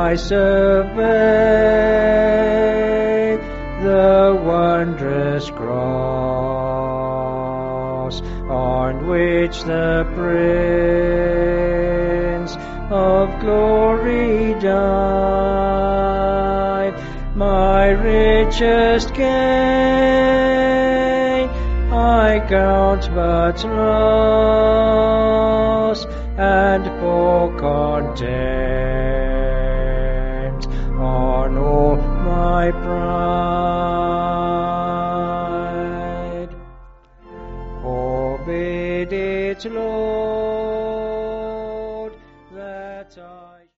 I survey the wondrous cross on which the Prince of Glory died, my richest gain I count but loss, and for content